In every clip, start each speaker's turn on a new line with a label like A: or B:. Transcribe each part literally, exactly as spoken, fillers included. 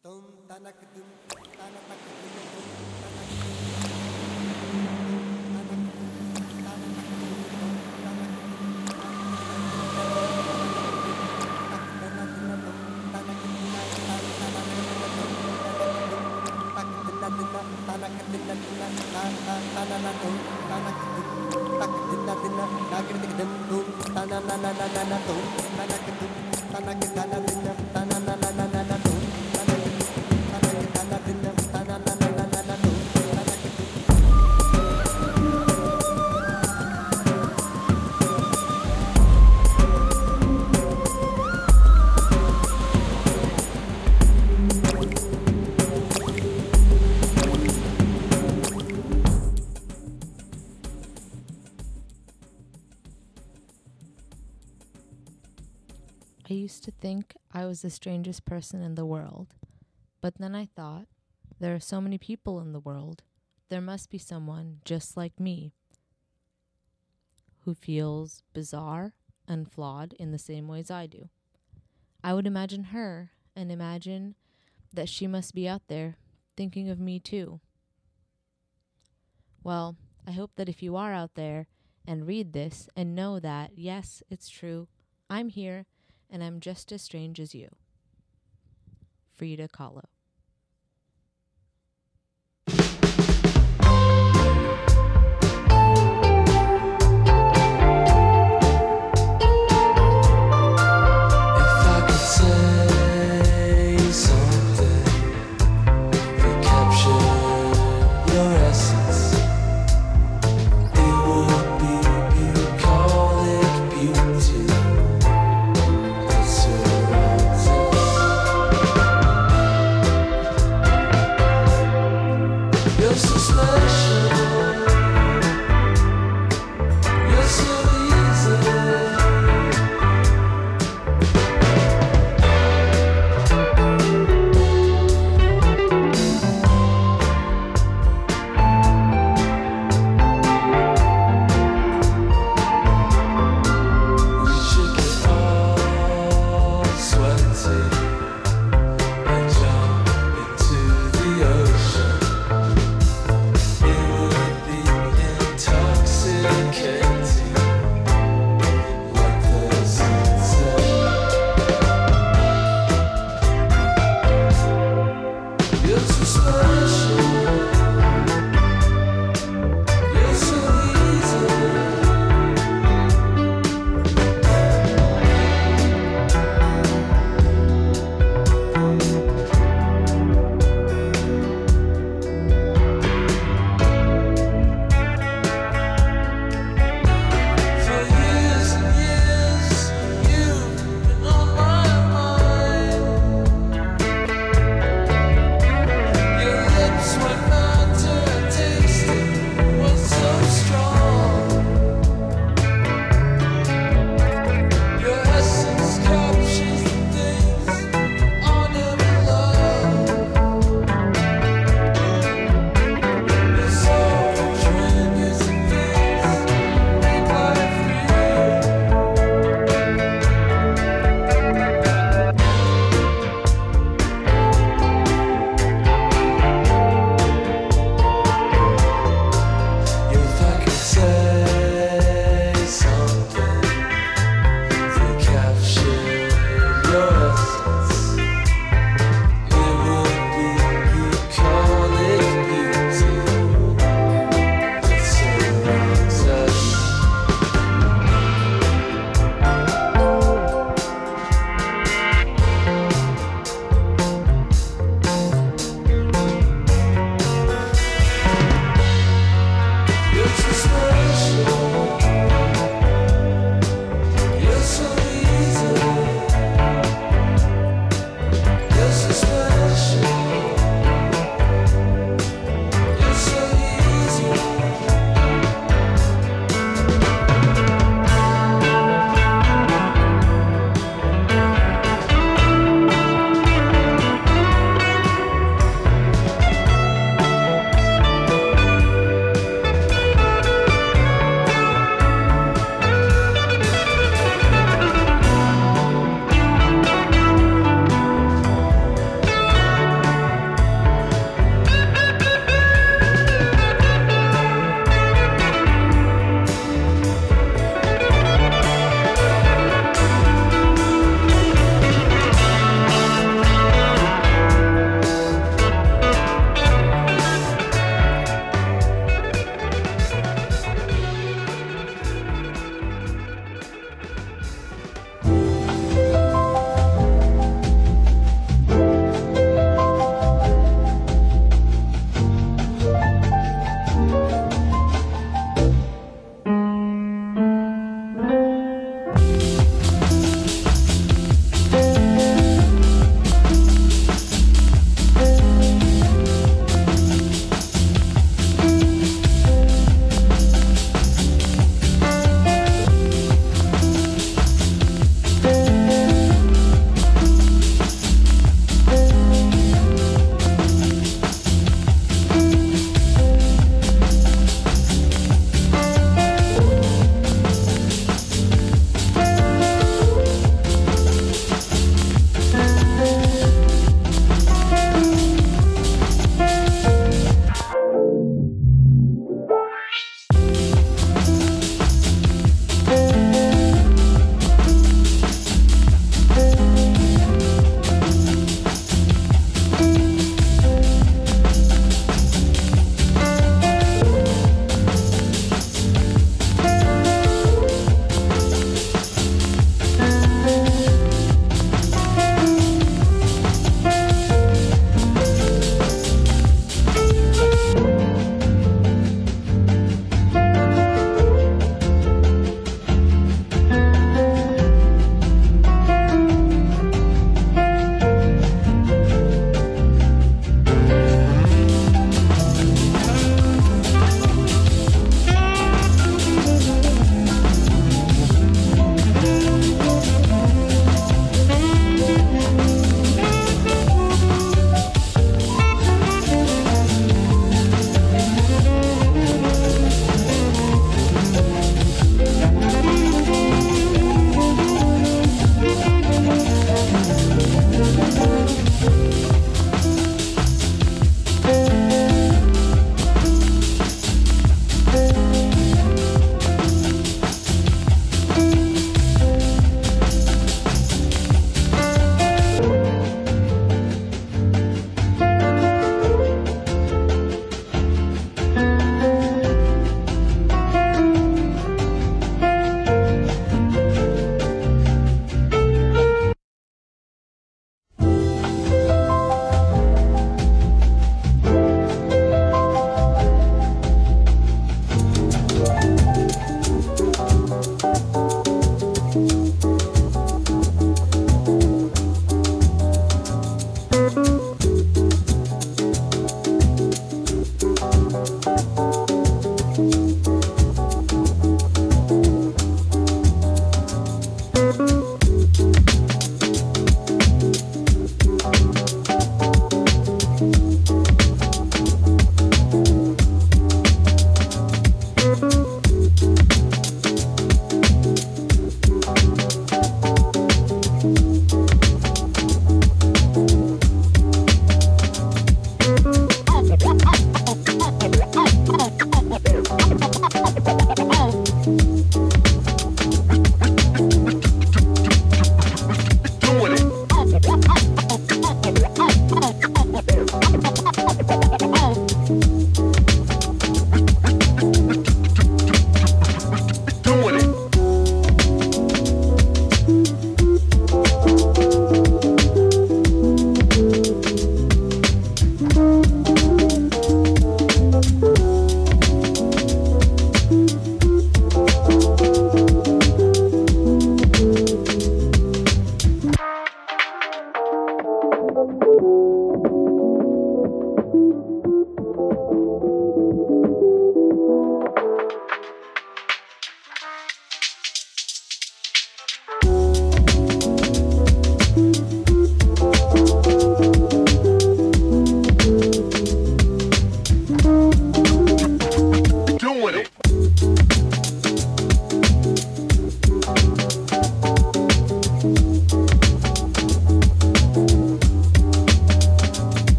A: I used to think I was the strangest person in the world, but then I thought, there are so many people in the world, there must be someone just like me who feels bizarre and flawed in the same ways I do. I would imagine her and imagine that she must be out there thinking of me too. Well, I hope that if you are out there and read this and know that, yes, it's true, I'm here, and I'm just as strange as you. Frida Kahlo.
B: Beauty.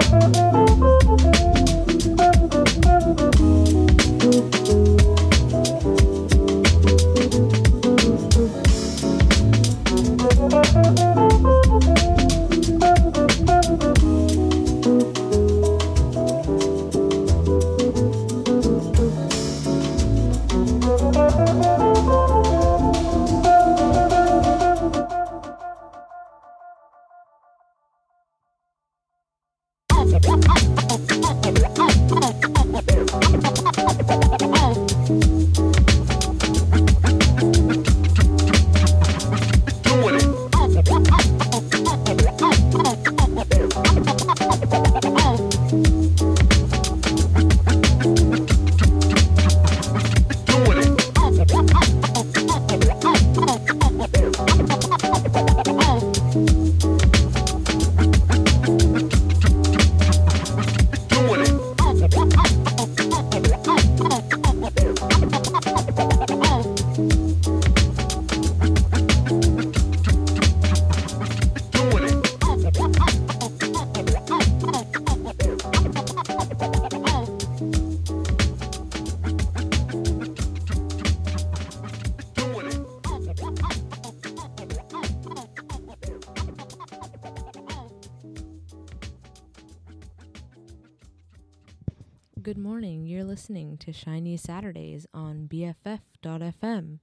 A: Good morning. You're listening to Shiny Saturdays on B F F dot F M.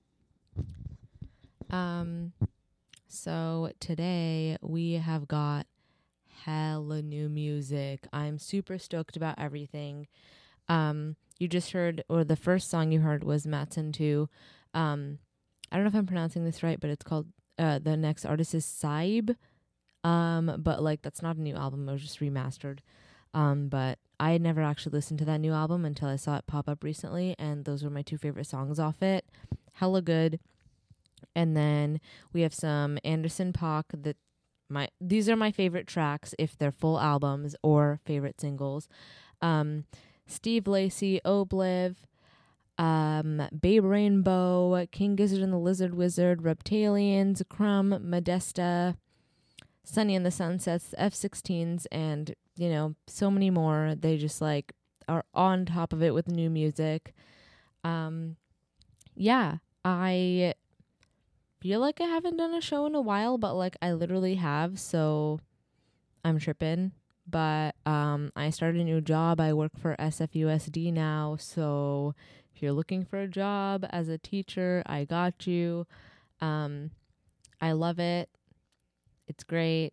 A: Um, so today we have got hella new music. I'm super stoked about everything. Um, you just heard, or the first song you heard was Matson two. Um, I don't know if I'm pronouncing this right, but it's called, uh, the next artist is Saib. Um, but like, that's not a new album. It was just remastered. Um, but I had never actually listened to that new album until I saw it pop up recently, and those were my two favorite songs off it. Hella good. And then we have some Anderson .Paak. That my these are my favorite tracks if they're full albums or favorite singles. Um, Steve Lacy, Obliv, um, Babe Rainbow, King Gizzard and the Lizard Wizard, Reptalians, Crumb, Modesta, Sunny and the Sunsets, F sixteens, and you know, so many more. They just like are on top of it with new music. Um, yeah, I feel like I haven't done a show in a while, but like I literally have, so I'm tripping. But um, I started a new job. I work for S F U S D now, so if you're looking for a job as a teacher, I got you. Um, I love it. It's great.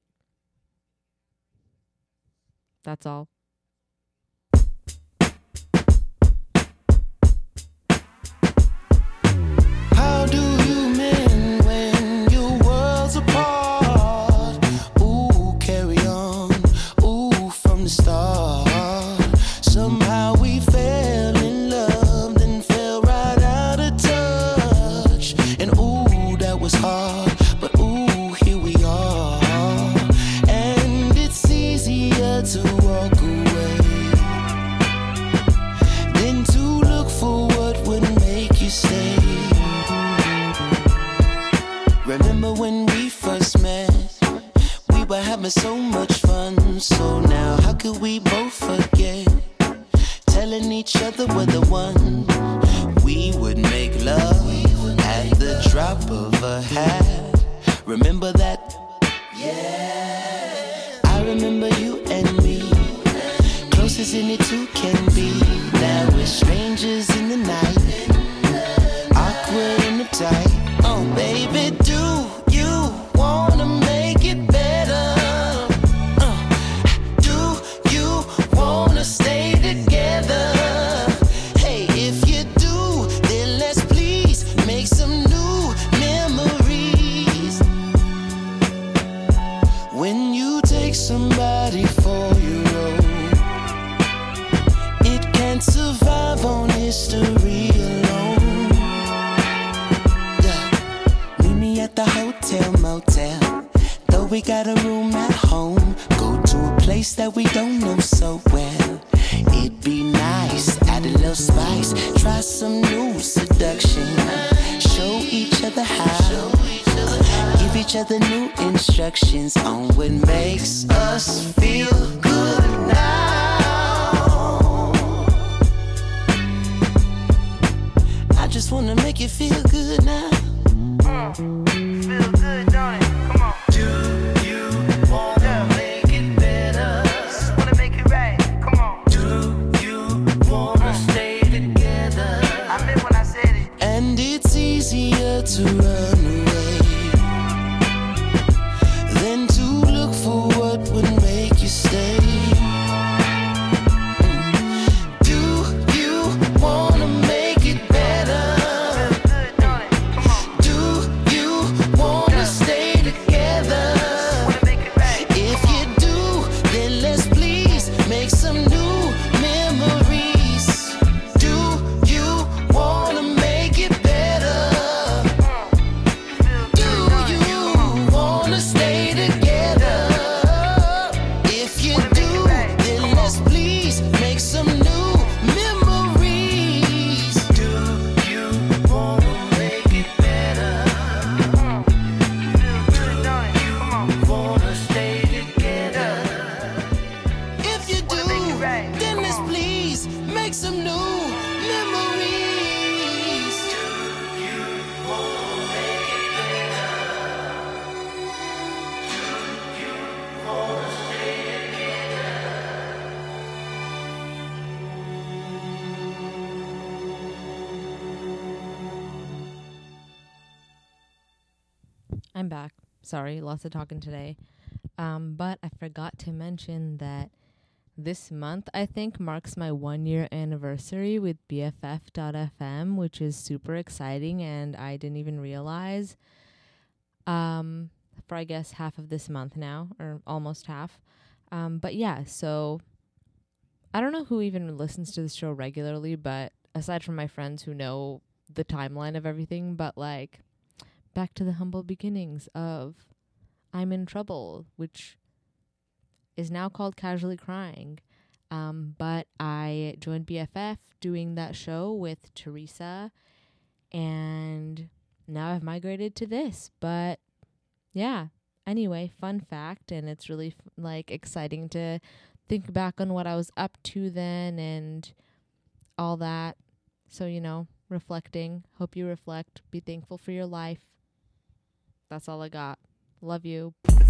A: That's all.
B: How do you mend when your world's apart? Ooh, carry on. Ooh, from the start. Somehow we fell in love, then fell right out of touch. And ooh, that was hard. But ooh, here we are. And it's easier to walk away than to look for what would make you stay. Remember when we first met? We were having so much fun. So now how could we both forget? Telling each other we're the one. We would make love at the drop of a hat. Remember that? Yeah. I remember you and me, close as any two can be. Now we're strangers in the night, awkward in the tight. Oh baby, do you wanna make it better? Uh, do you wanna stay together? Hey, if you do, then let's please make some new memories. When you take somebody for your own, it can't survive on history alone. Yeah. Meet me at the hotel motel, though we got a room at home. Go to a place that we don't know so well. It'd be nice, add a little spice, try some new seduction, show each other how, give each other new instructions on what makes us feel good now. I just wanna make you feel good now. Mm. Feel good, don't it? Come on. Do you wanna make it better? Just wanna make it right. Come on. Do you wanna stay together? I meant when I said it. And it's easier to run away than to look for what would make you stay. Do you wanna make it better? Do you wanna stay together? If you do, then let's please make some new memories. Do you wanna make it better? Do you wanna stay together? If you do, then let's please make some new memories. Do you wanna make it better? Do you wanna stay together? If you do, then let's please make some new memories. Do you wanna make it better? Do you wanna stay together?
A: I'm back. Sorry, lots of talking today. Um, but I forgot to mention that this month, I think, marks my one-year anniversary with B F F dot F M, which is super exciting, and I didn't even realize. Um, for, I guess, half of this month now, or almost half. Um, but yeah, so I don't know who even listens to this show regularly, but aside from my friends who know the timeline of everything, but like, back to the humble beginnings of I'm in Trouble, which is now called Casually Crying. Um, but I joined B F F doing that show with Teresa, and now I've migrated to this. But yeah, anyway, fun fact, and it's really f- like exciting to think back on what I was up to then and all that. So, you know, reflecting. Hope you reflect. Be thankful for your life. That's all I got. Love you.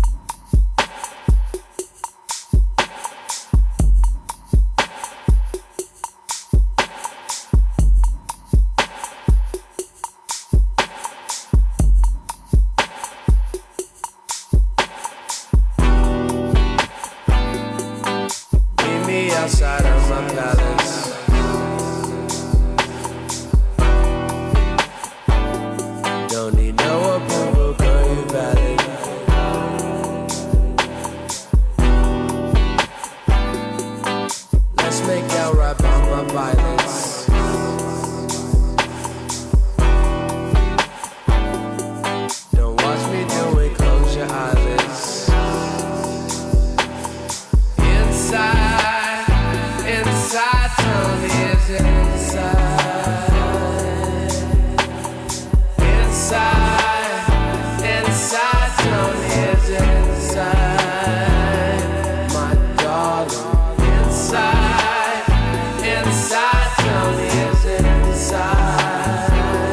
C: Meet me outside of my palace. Don't need no approval, girl, you valid. Let's make out right by my violence. Don't watch me do it, close your eyelids. Inside, inside, tell me is it inside? Inside, inside, tell me is it inside? My darling. Inside, inside, tell me is it inside?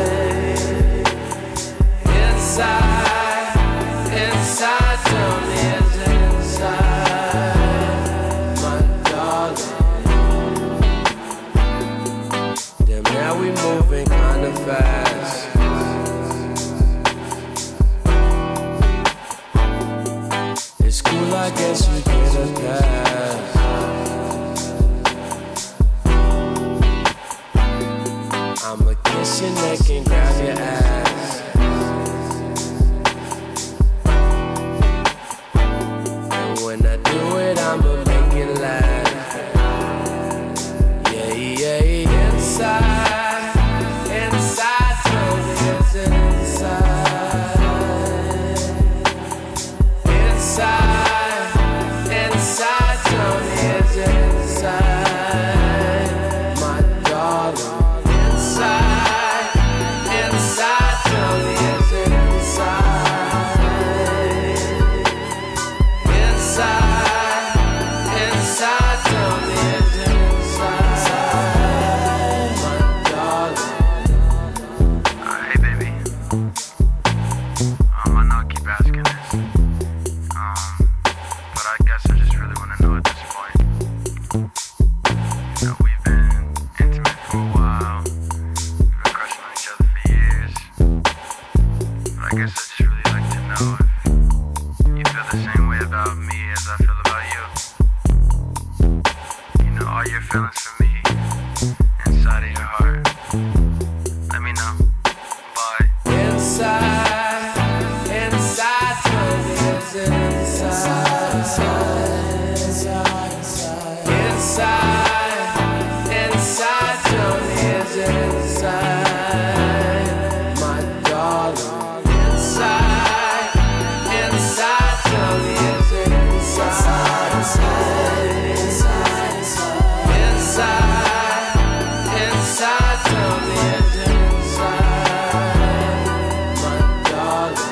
C: Inside, inside, tell me is it inside? My darling. Damn, now we moving kinda fast. It's cool, I guess you get a pass. I'ma kiss your neck and grab your ass. And when I do it, I'ma make it last. Yeah, yeah, inside, inside, tell me it's inside. Inside, inside, tell me it's inside. My darling. Inside, inside, tell me it's inside.
D: feelings for me inside of your heart, let me know. Bye.
C: Inside, inside, tell me it's inside, inside, inside, inside, inside, tell me it's inside, my darling. Inside, inside, tell me it's inside, inside, inside, inside, inside, tell me it's inside, my darling.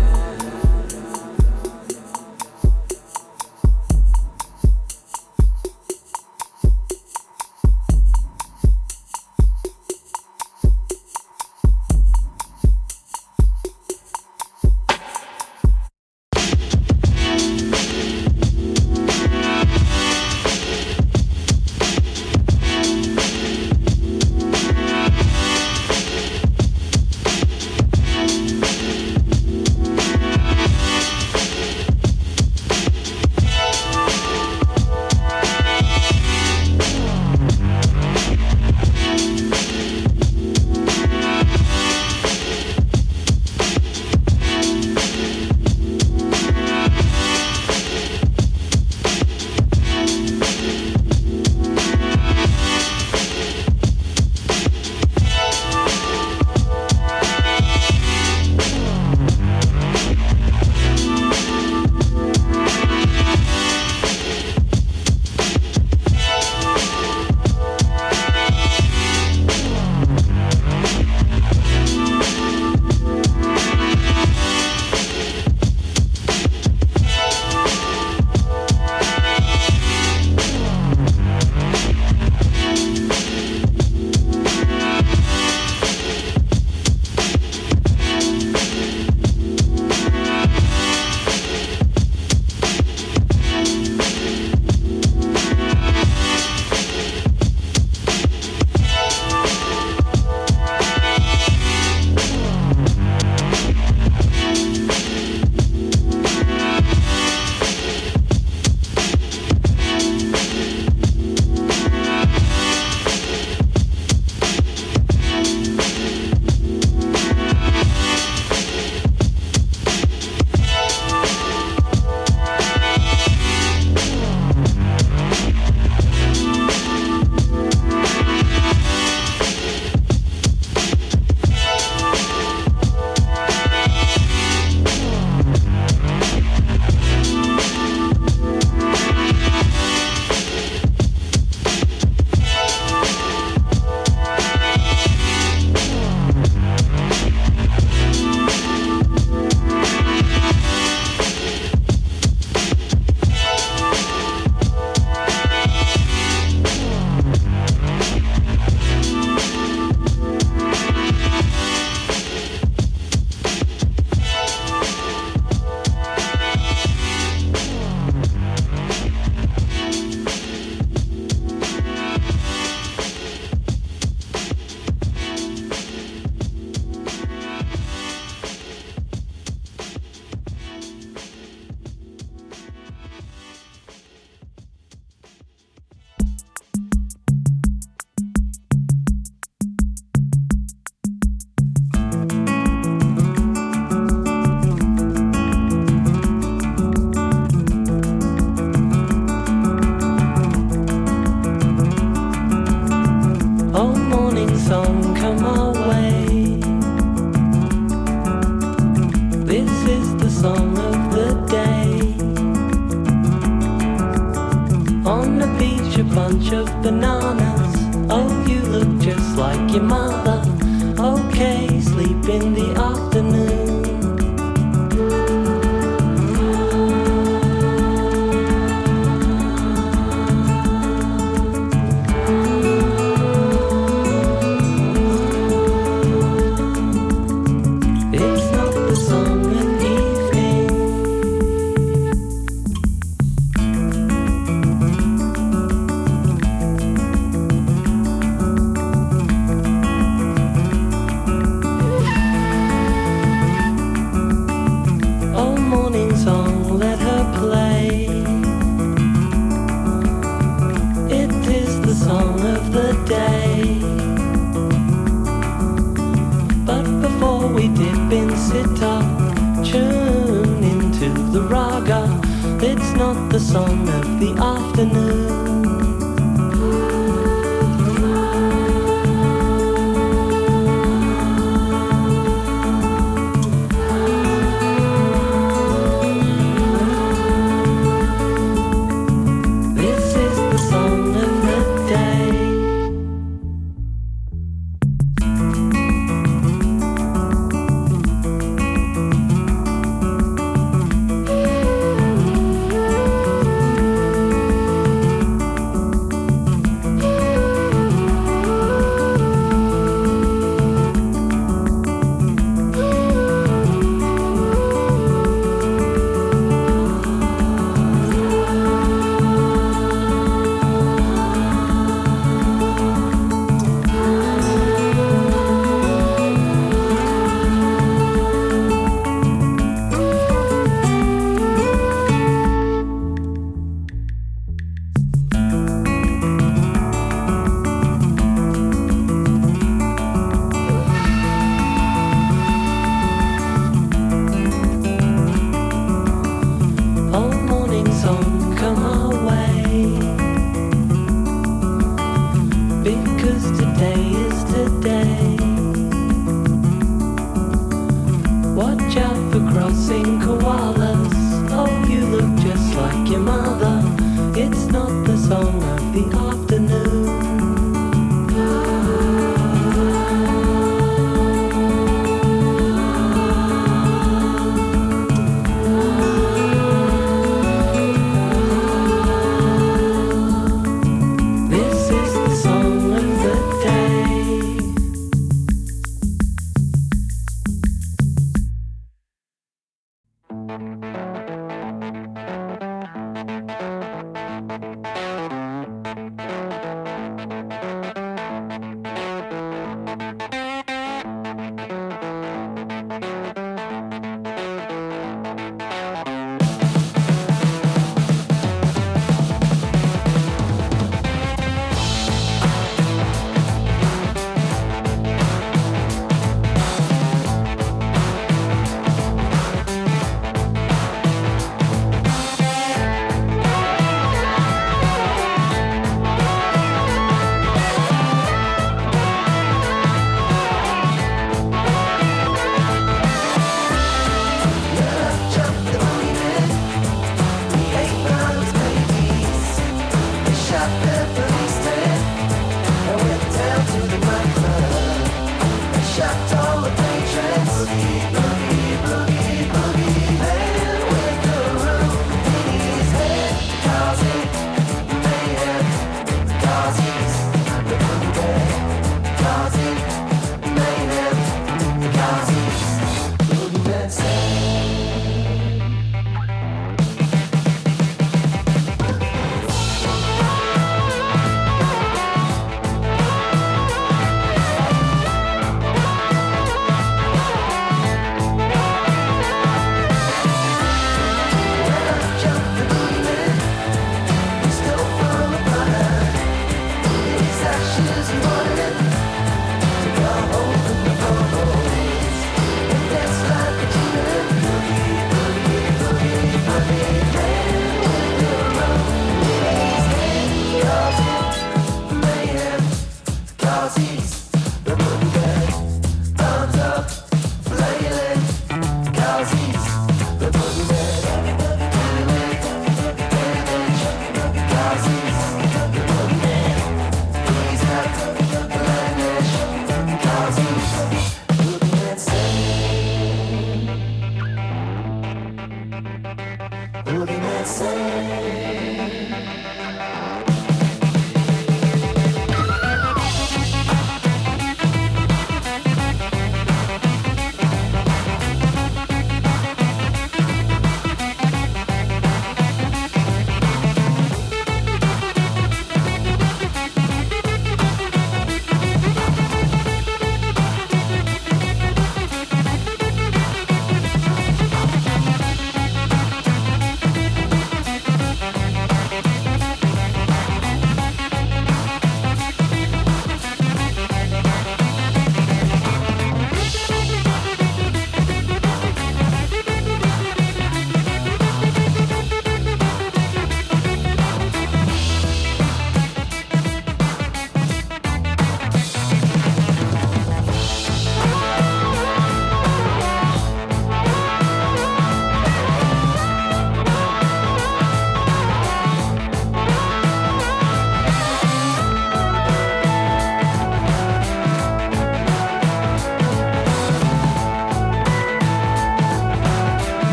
E: bunch of bananas. Oh, you look just like your mother. Okay, sleep in the afternoon. It's not the summer evening. not the song of the afternoon.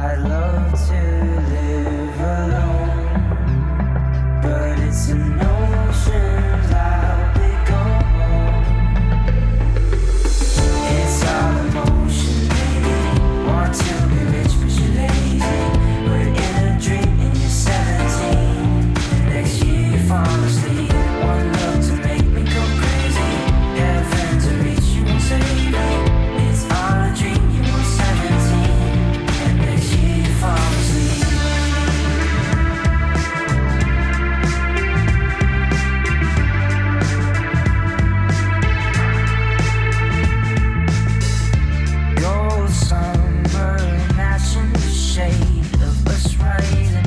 B: I'd love to live alone, but it's an ocean I'll be gone. It's all emotion, baby. Want to be rich, but you're lazy. We're in a dream and you're seventeen. Next year you fall asleep. One look to make me go crazy. Heaven to reach, you won't save me. It's all a dream, you were seventeen. And next year you fall asleep. Gold summer matching the shade of us rising.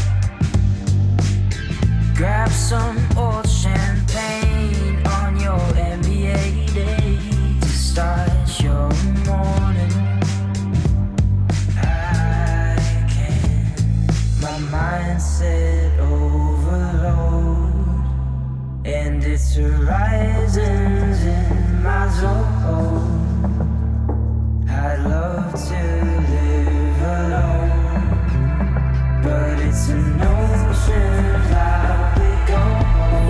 B: Grab some old champagne on your N B A day to start your morning. I can, my mindset overload, and it's horizons in my zone. I'd love to live alone, but it's an ocean I'll be gone.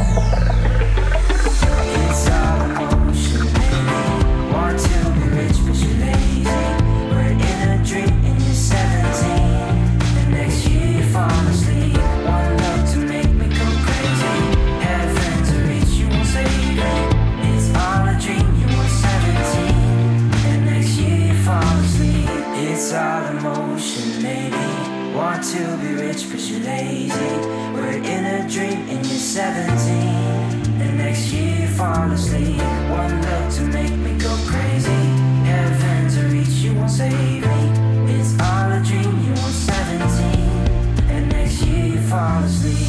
B: It's all emotion, baby. Want to be rich, but you're lazy. We're in a dream and you're seventeen. And next year you fall asleep. One love to make me go crazy. Heaven to reach, you won't save me. It's all a dream, you were seventeen. And next year you fall asleep. It's all emotion, maybe. Want to be rich, but you're lazy. We're in a dream and you're seventeen. And next year you fall asleep. One look to make me go crazy. Heaven to reach, you won't save me. It's all a dream, you were seventeen. And next year you fall asleep.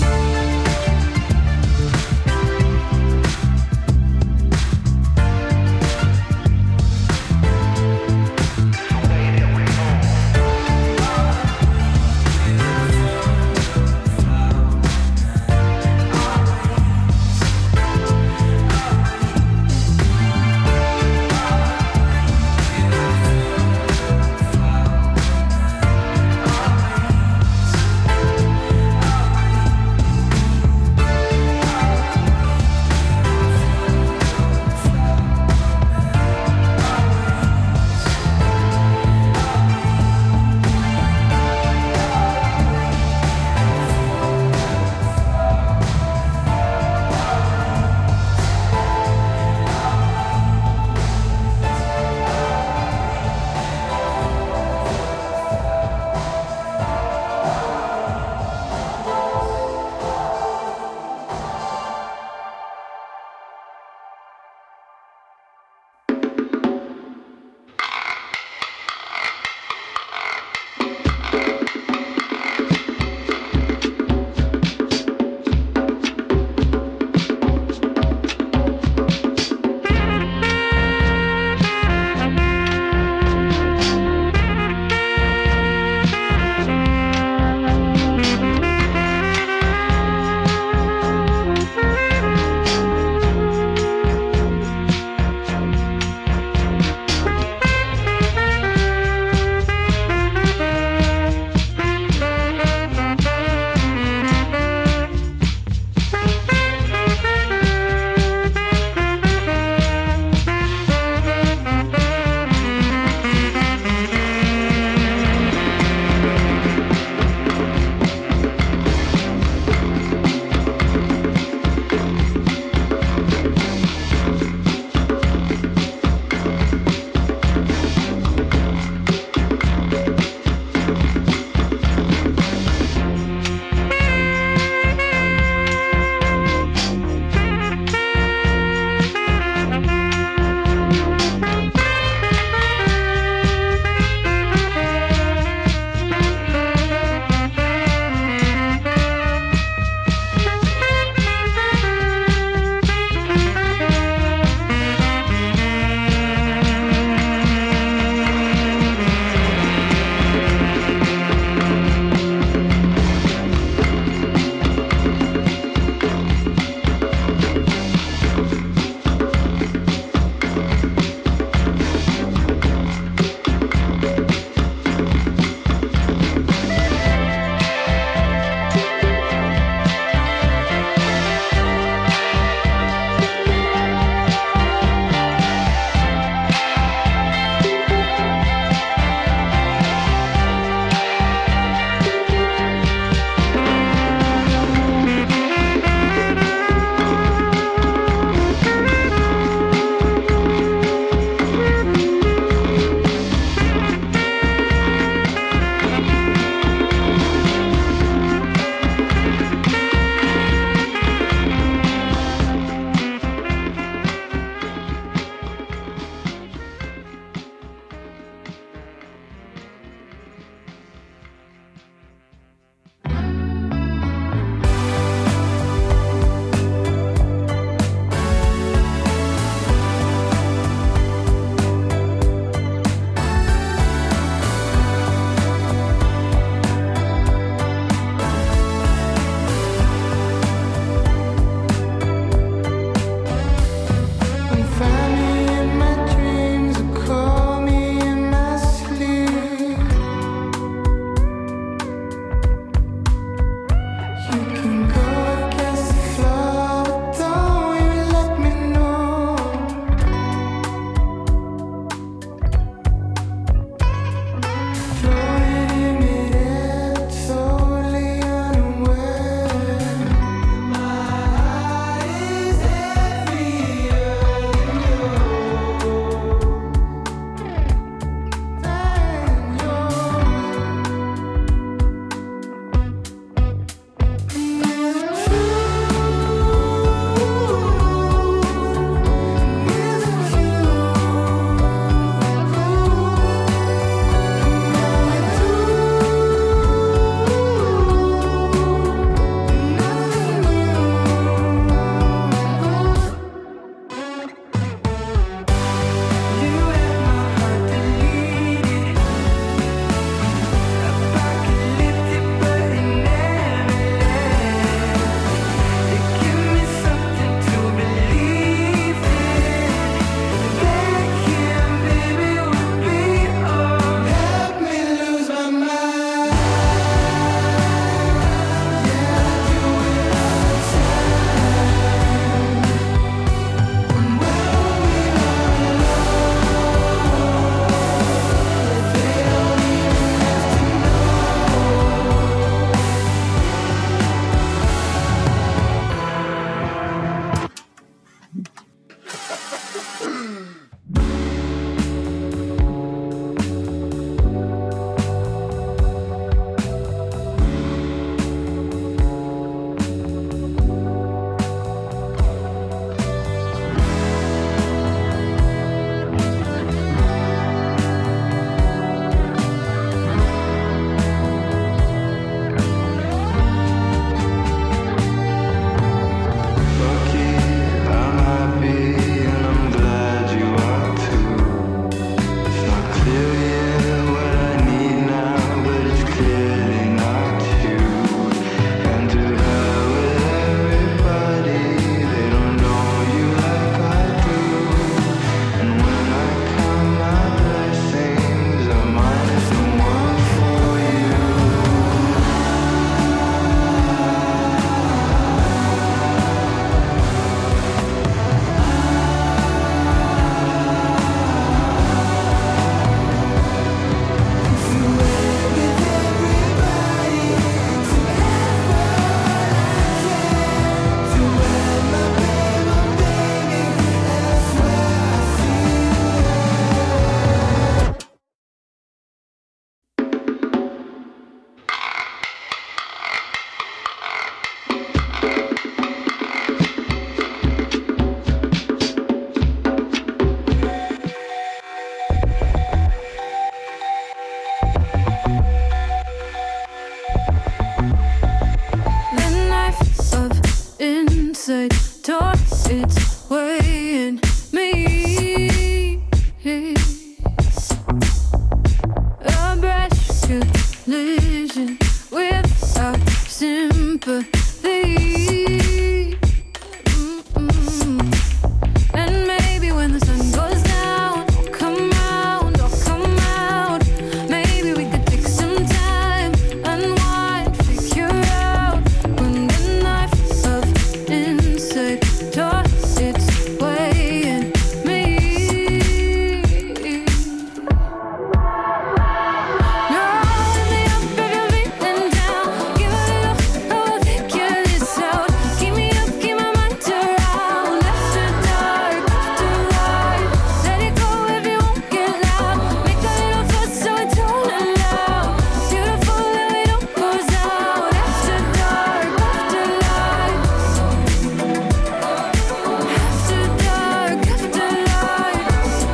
F: it's weighing me. A brash collision without sympathy. Mm-mm. And maybe when the sun goes down, I'll come round, I'll come out. Maybe we could take some time, unwind, figure out when the knife of insight taught its way in me. No, let me up if you're feeling down. Give a little, oh, figure this out. Keep me up, keep my mind around. After dark, after light. Let it go if you won't get loud. Make a little fuss so it's all loud. Beautiful that we don't goes out. After dark, after light. After dark, after light.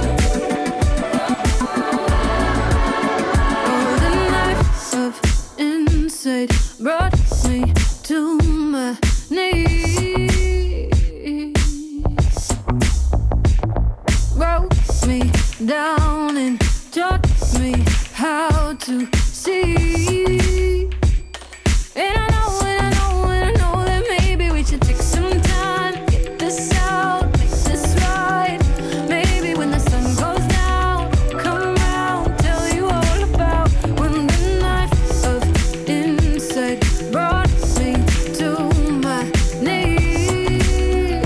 F: Oh, the knife of insight brought me to my knees. Broke me down and taught me how to see. And I know, and I know, and I know that maybe we should take some time, get this out, make this right. Maybe when the sun goes down, come round, tell you all about when the knife of insight brought me to my knees.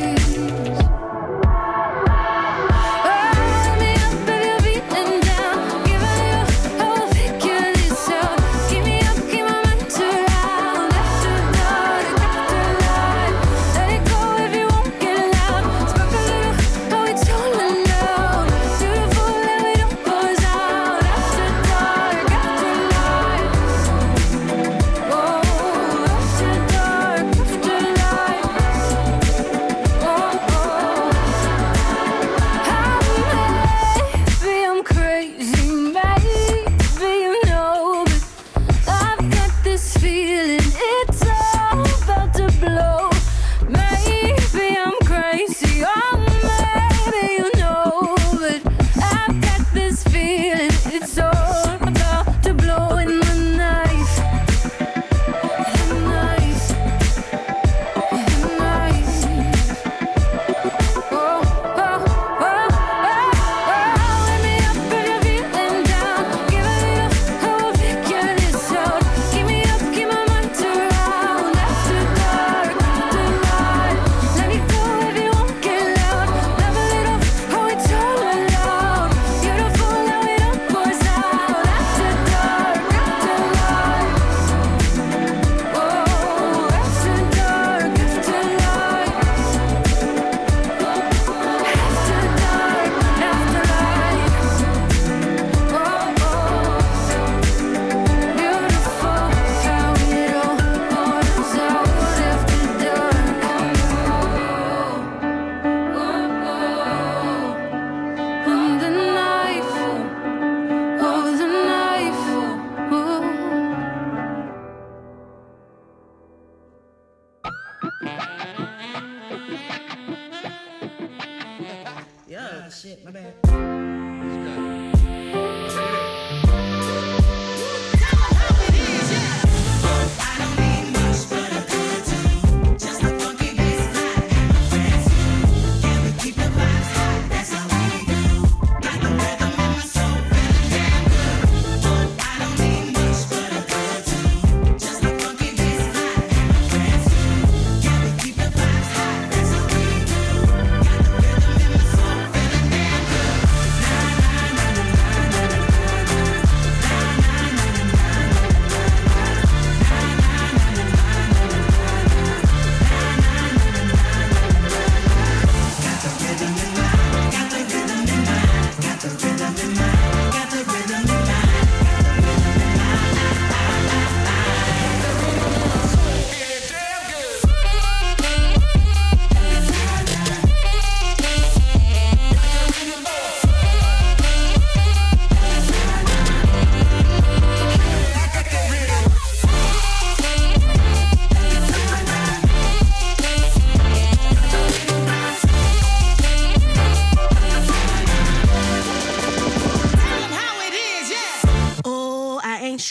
F: Oh, let me up if you're feeling down. Give a little, oh, figure this out. Keep me up, keep my mind around. After dark, after light. Let it go if you won't get loud. Spark a little, oh, it's all loud. Beautiful that we don't goes out. After dark, after light. Oh, after dark, after light. Oh, oh. Maybe I'm crazy, maybe you know, but I've got this feeling it's all about to blow. Maybe I'm crazy, oh, maybe you know, but I've got this feeling it's all about to blow. In the knife, the knife, the knife. Oh, oh, oh, oh, oh. Let me up if you're feeling down. Give a little, oh, figure this out. Keep me up, keep my mind around. After dark, after light. Let it go if you won't get loud. Love a little, oh, it's all loud. Beautiful that we don't goes out. After dark, after light. Oh, after dark, after light. After dark, after light. Oh, oh. Beautiful how it all pours out after dark. Oh, oh, oh. And the knife, oh, the knife, oh.
G: Yeah, shit, my bad.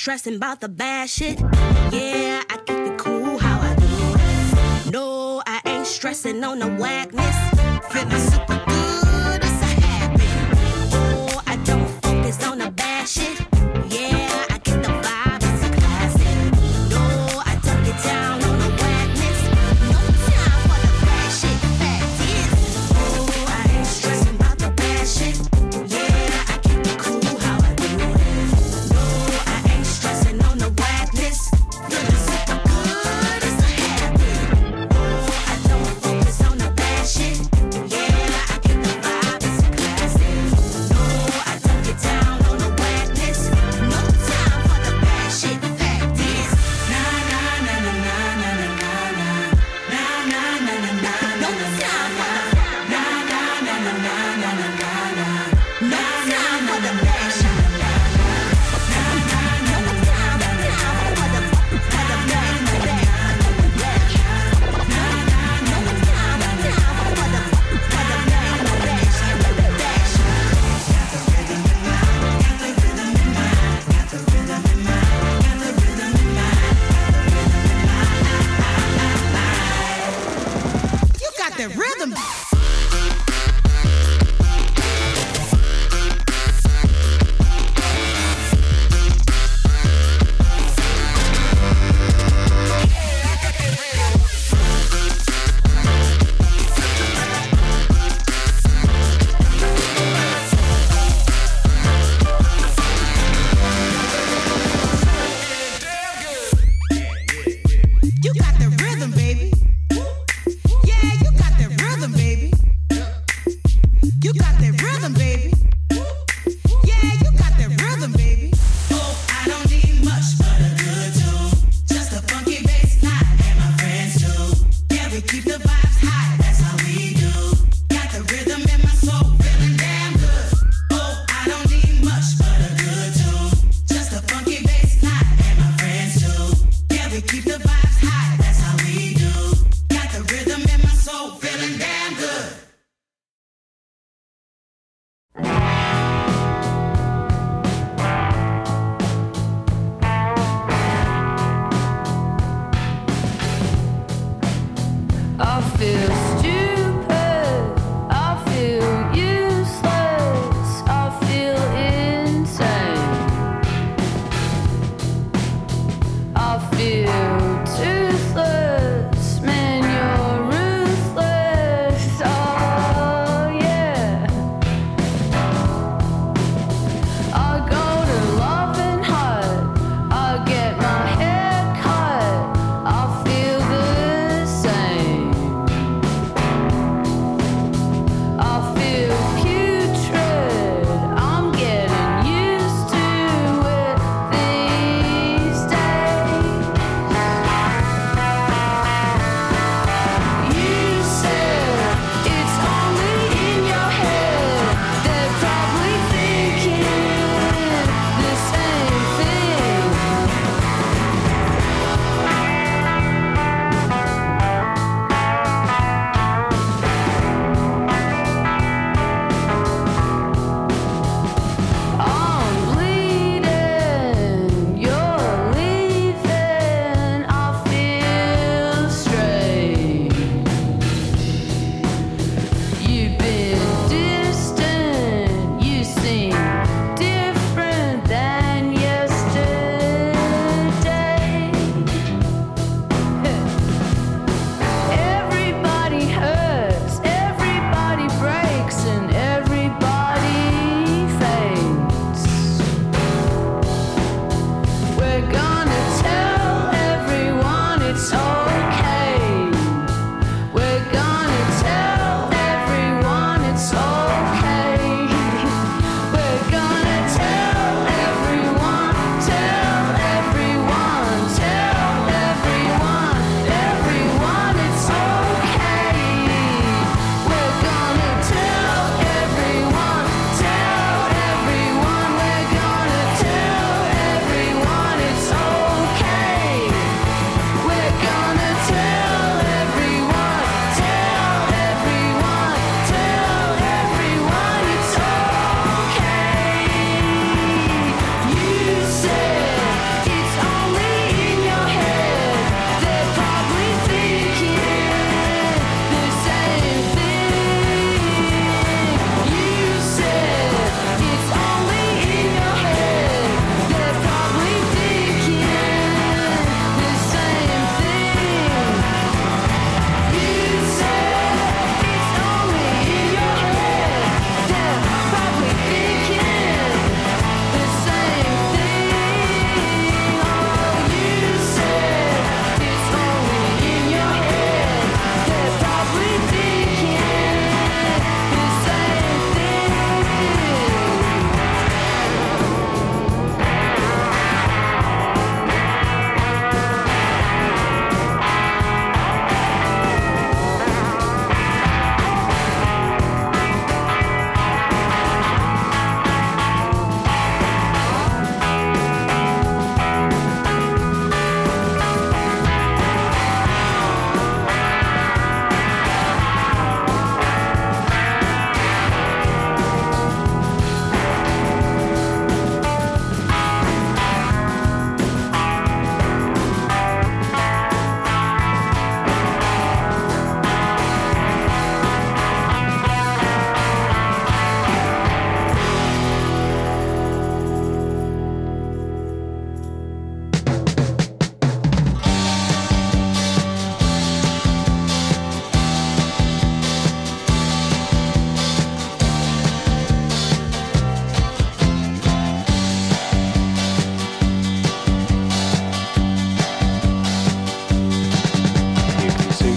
H: stressing about the bad shit. Yeah, I keep it cool how I do it. No, I ain't stressing on the whackness. Feeling super good, it's a habit. Oh, I don't focus on the bad shit. Yeah, I get the vibe, it's a classic. No, I don't get down on the whackness. No time for the bad shit. Fact is, oh, I ain't stressing about the bad shit. Yeah, I keep it cool how I do it. No, I ain't stressing on the whackness. Feeling super good, it's a habit. Oh, I don't focus on the bad shit. Yeah, I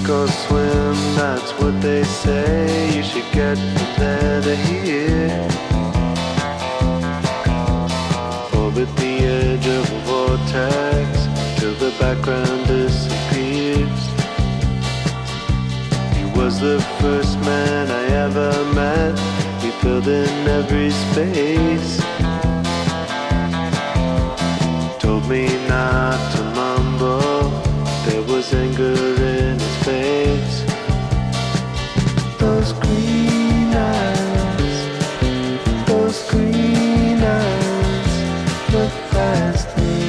I: or swim, that's what they say. You should get from there to here. Orbit the edge of a vortex till the background disappears. He was the first man I ever met. He filled in every space. Told me not to mumble. There was anger in his face. Those green eyes, those green eyes look past me.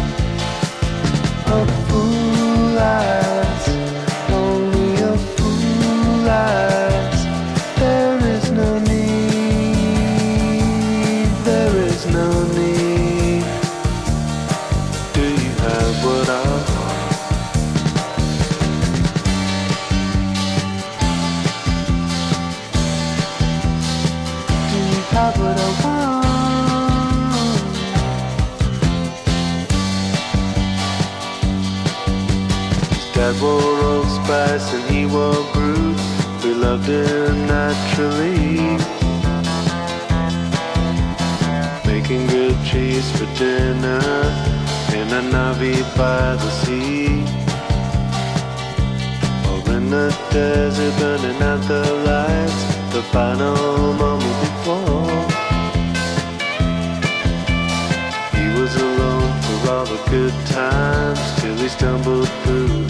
I: A fool eyes, only a fool eyes. There is no need, there is no need. Do you have what I want? Do you have what I want? His dad wore Old Spice and he wore Brut. We loved him naturally. Making grilled cheese for dinner in a Navi by the sea. Or in the desert burning out the lights, the final moment before. He was alone for all the good times till he stumbled through